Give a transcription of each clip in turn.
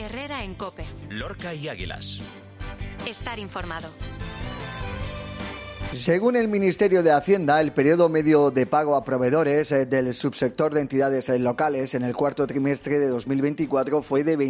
Herrera en COPE. Lorca y Águilas. Estar informado. Según el Ministerio de Hacienda, el periodo medio de pago a proveedores del subsector de entidades locales en el cuarto trimestre de 2024 fue de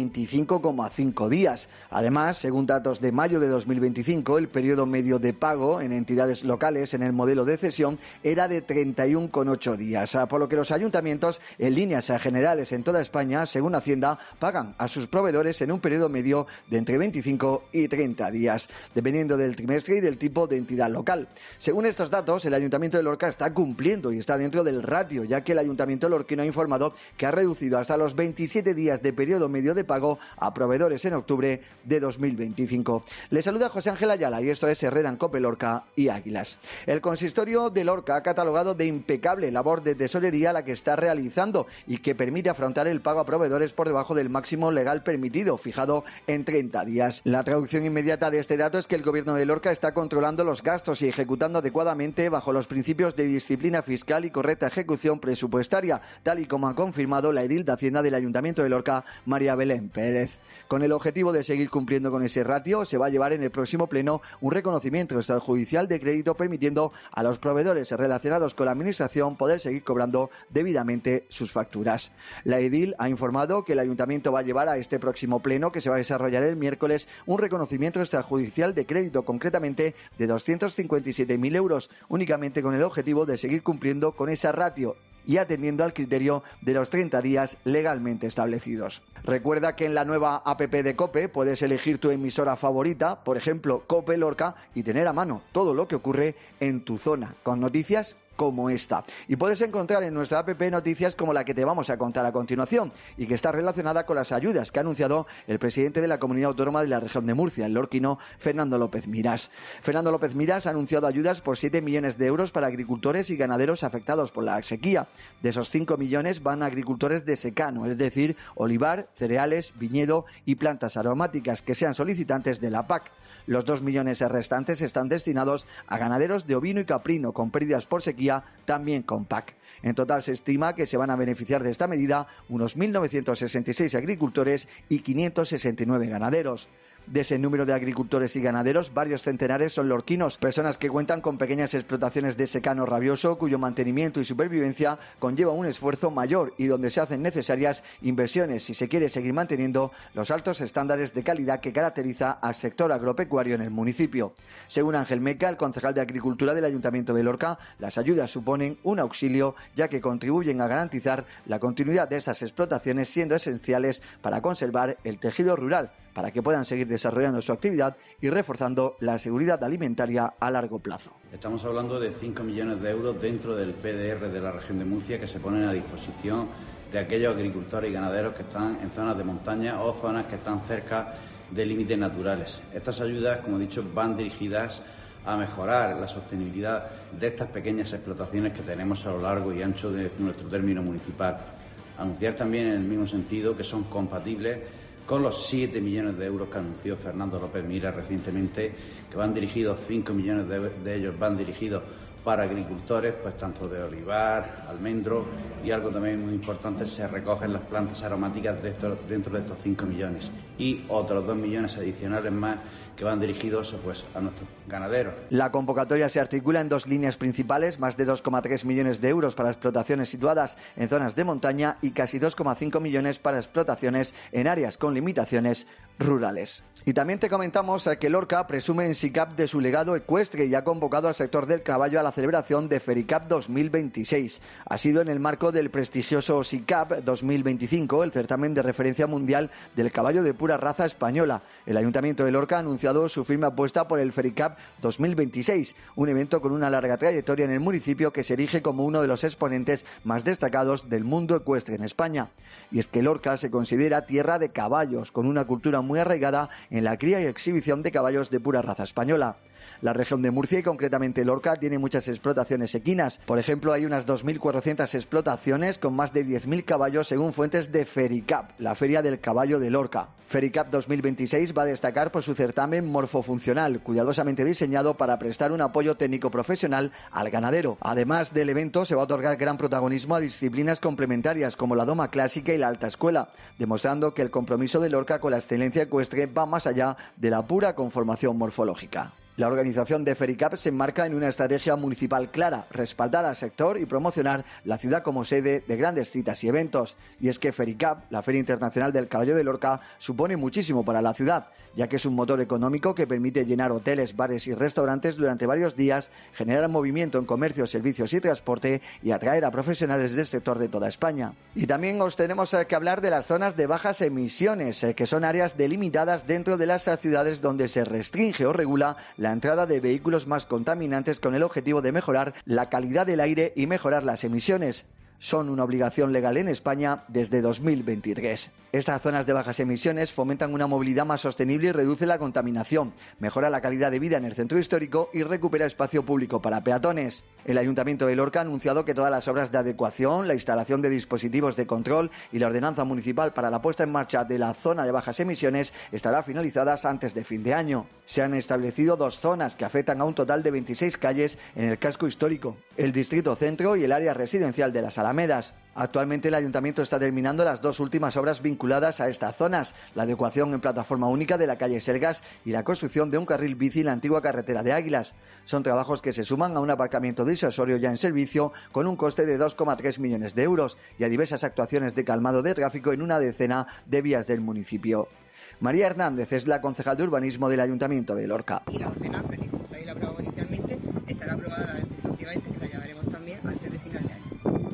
25,5 días. Además, según datos de mayo de 2025, el periodo medio de pago en entidades locales en el modelo de cesión era de 31,8 días, por lo que los ayuntamientos, en líneas generales en toda España, según Hacienda, pagan a sus proveedores en un periodo medio de entre 25 y 30 días, dependiendo del trimestre y del tipo de entidad local. Según estos datos, el Ayuntamiento de Lorca está cumpliendo y está dentro del ratio, ya que el Ayuntamiento lorquino ha informado que ha reducido hasta los 27 días de periodo medio de pago a proveedores en octubre de 2025. Le saluda José Ángel Ayala y esto es Herrera en COPE, Lorca y Águilas. El consistorio de Lorca ha catalogado de impecable labor de tesorería la que está realizando y que permite afrontar el pago a proveedores por debajo del máximo legal permitido, fijado en 30 días. La traducción inmediata de este dato es que el Gobierno de Lorca está controlando los gastos y ejecutando adecuadamente bajo los principios de disciplina fiscal y correcta ejecución presupuestaria, tal y como ha confirmado la edil de Hacienda del Ayuntamiento de Lorca, María Belén Pérez. Con el objetivo de seguir cumpliendo con ese ratio, se va a llevar en el próximo pleno un reconocimiento extrajudicial de crédito permitiendo a los proveedores relacionados con la Administración poder seguir cobrando debidamente sus facturas. La edil ha informado que el Ayuntamiento va a llevar a este próximo pleno, que se va a desarrollar el miércoles, un reconocimiento extrajudicial de crédito, concretamente de 257.000 euros, únicamente con el objetivo de seguir cumpliendo con esa ratio y atendiendo al criterio de los 30 días legalmente establecidos. Recuerda que en la nueva APP de COPE puedes elegir tu emisora favorita, por ejemplo COPE Lorca, y tener a mano todo lo que ocurre en tu zona, con noticias como esta. Y puedes encontrar en nuestra app noticias como la que te vamos a contar a continuación y que está relacionada con las ayudas que ha anunciado el presidente de la Comunidad Autónoma de la Región de Murcia, el lorquino Fernando López Miras. Fernando López Miras ha anunciado ayudas por 7 millones de euros para agricultores y ganaderos afectados por la sequía. De esos 5 millones van a agricultores de secano, es decir, olivar, cereales, viñedo y plantas aromáticas que sean solicitantes de la PAC. Los 2 millones restantes están destinados a ganaderos de ovino y caprino con pérdidas por sequía, también con PAC. En total se estima que se van a beneficiar de esta medida unos 1.966 agricultores y 569 ganaderos. De ese número de agricultores y ganaderos, varios centenares son lorquinos, personas que cuentan con pequeñas explotaciones de secano rabioso, cuyo mantenimiento y supervivencia conlleva un esfuerzo mayor y donde se hacen necesarias inversiones si se quiere seguir manteniendo los altos estándares de calidad que caracteriza al sector agropecuario en el municipio. Según Ángel Meca, el concejal de Agricultura del Ayuntamiento de Lorca, las ayudas suponen un auxilio ya que contribuyen a garantizar la continuidad de estas explotaciones, siendo esenciales para conservar el tejido rural, para que puedan seguir desarrollando su actividad y reforzando la seguridad alimentaria a largo plazo. Estamos hablando de 5 millones de euros dentro del PDR de la región de Murcia que se ponen a disposición de aquellos agricultores y ganaderos que están en zonas de montaña o zonas que están cerca de límites naturales. Estas ayudas, como he dicho, van dirigidas a mejorar la sostenibilidad de estas pequeñas explotaciones que tenemos a lo largo y ancho de nuestro término municipal. Anunciar también en el mismo sentido que son compatibles con los 7 millones de euros que anunció Fernando López Miras recientemente, que van dirigidos, 5 millones de ellos van dirigidos para agricultores, pues tanto de olivar, almendro y algo también muy importante, se recogen las plantas aromáticas dentro de estos 5 millones y otros 2 millones adicionales más que van dirigidos pues a nuestros ganaderos. La convocatoria se articula en 2 líneas principales, más de 2,3 millones de euros para explotaciones situadas en zonas de montaña y casi 2,5 millones para explotaciones en áreas con limitaciones rurales. Y también te comentamos que Lorca presume en SICAP de su legado ecuestre y ha convocado al sector del caballo a la celebración de Fericap 2026. Ha sido en el marco del prestigioso SICAP 2025, el certamen de referencia mundial del caballo de pura raza española. El Ayuntamiento de Lorca ha anunciado su firme apuesta por el Fericap 2026, un evento con una larga trayectoria en el municipio que se erige como uno de los exponentes más destacados del mundo ecuestre en España. Y es que Lorca se considera tierra de caballos, con una cultura muy arraigada en la cría y exhibición de caballos de pura raza española. La región de Murcia y concretamente Lorca tiene muchas explotaciones equinas. Por ejemplo, hay unas 2.400 explotaciones con más de 10.000 caballos según fuentes de Fericap, la Feria del Caballo de Lorca. Fericap 2026 va a destacar por su certamen morfofuncional, cuidadosamente diseñado para prestar un apoyo técnico profesional al ganadero. Además del evento, se va a otorgar gran protagonismo a disciplinas complementarias como la doma clásica y la alta escuela, demostrando que el compromiso de Lorca con la excelencia ecuestre va más allá de la pura conformación morfológica. La organización de Fericap se enmarca en una estrategia municipal clara, respaldar al sector y promocionar la ciudad como sede de grandes citas y eventos. Y es que Fericap, la Feria Internacional del Caballo de Lorca, supone muchísimo para la ciudad, ya que es un motor económico que permite llenar hoteles, bares y restaurantes durante varios días, generar movimiento en comercio, servicios y transporte y atraer a profesionales del sector de toda España. Y también os tenemos que hablar de las zonas de bajas emisiones, que son áreas delimitadas dentro de las ciudades donde se restringe o regula la entrada de vehículos más contaminantes con el objetivo de mejorar la calidad del aire y mejorar las emisiones. Son una obligación legal en España desde 2023. Estas zonas de bajas emisiones fomentan una movilidad más sostenible y reduce la contaminación, mejora la calidad de vida en el centro histórico y recupera espacio público para peatones. El Ayuntamiento de Lorca ha anunciado que todas las obras de adecuación, la instalación de dispositivos de control y la ordenanza municipal para la puesta en marcha de la zona de bajas emisiones estarán finalizadas antes de fin de año. Se han establecido 2 zonas que afectan a un total de 26 calles en el casco histórico, el distrito centro y el área residencial de las Alamedas. Actualmente el Ayuntamiento está terminando las 2 últimas obras vinculadas a estas zonas, la adecuación en plataforma única de la calle Selgas y la construcción de un carril bici en la antigua carretera de Águilas. Son trabajos que se suman a un aparcamiento disuasorio ya en servicio con un coste de 2,3 millones de euros y a diversas actuaciones de calmado de tráfico en una decena de vías del municipio. María Hernández es la concejal de urbanismo del Ayuntamiento de Lorca. Y la ordenanza, que como sabéis la aprobamos inicialmente, estará aprobada legislativamente, que la llevaremos también antes de final de año.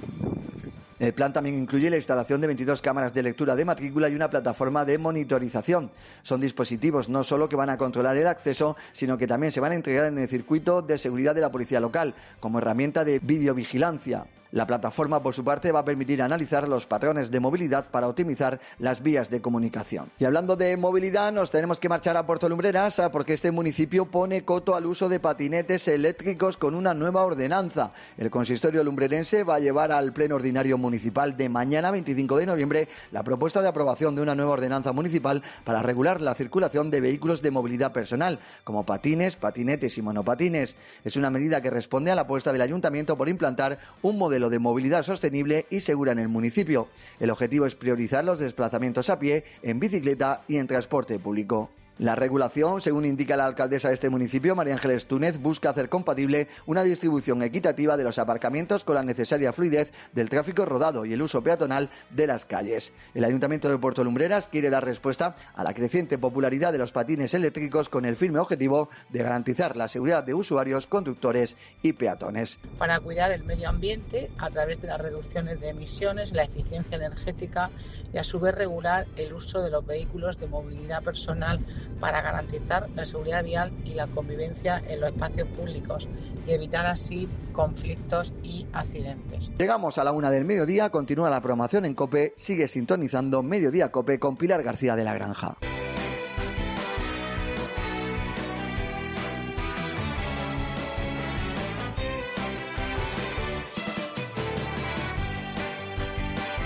El plan también incluye la instalación de 22 cámaras de lectura de matrícula y una plataforma de monitorización. Son dispositivos no solo que van a controlar el acceso, sino que también se van a entregar en el circuito de seguridad de la policía local, como herramienta de videovigilancia. La plataforma, por su parte, va a permitir analizar los patrones de movilidad para optimizar las vías de comunicación. Y hablando de movilidad, nos tenemos que marchar a Puerto Lumbreras porque este municipio pone coto al uso de patinetes eléctricos con una nueva ordenanza. El consistorio lumbrerense va a llevar al pleno ordinario municipal de mañana, 25 de noviembre, la propuesta de aprobación de una nueva ordenanza municipal para regular la circulación de vehículos de movilidad personal, como patines, patinetes y monopatines. Es una medida que responde a la apuesta del Ayuntamiento por implantar un modelo de movilidad sostenible y segura en el municipio. El objetivo es priorizar los desplazamientos a pie, en bicicleta y en transporte público. La regulación, según indica la alcaldesa de este municipio, María Ángeles Túnez, busca hacer compatible una distribución equitativa de los aparcamientos con la necesaria fluidez del tráfico rodado y el uso peatonal de las calles. El Ayuntamiento de Puerto Lumbreras quiere dar respuesta a la creciente popularidad de los patines eléctricos con el firme objetivo de garantizar la seguridad de usuarios, conductores y peatones. Para cuidar el medio ambiente a través de las reducciones de emisiones, la eficiencia energética y a su vez regular el uso de los vehículos de movilidad personal para garantizar la seguridad vial y la convivencia en los espacios públicos y evitar así conflictos y accidentes. Llegamos a la 1 del mediodía, continúa la programación en COPE, sigue sintonizando Mediodía COPE con Pilar García de la Granja.